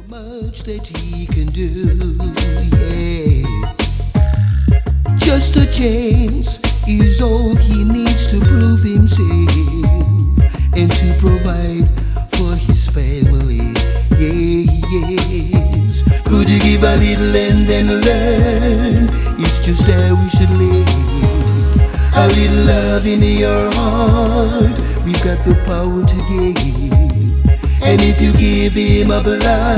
Much that he can do, yeah. Just a chance is all he needs to prove himself and to provide for his family, yeah, yes. Could you give a little and then learn? It's just how we should live. A little love in your heart, we've got the power to give. And if you give him a blind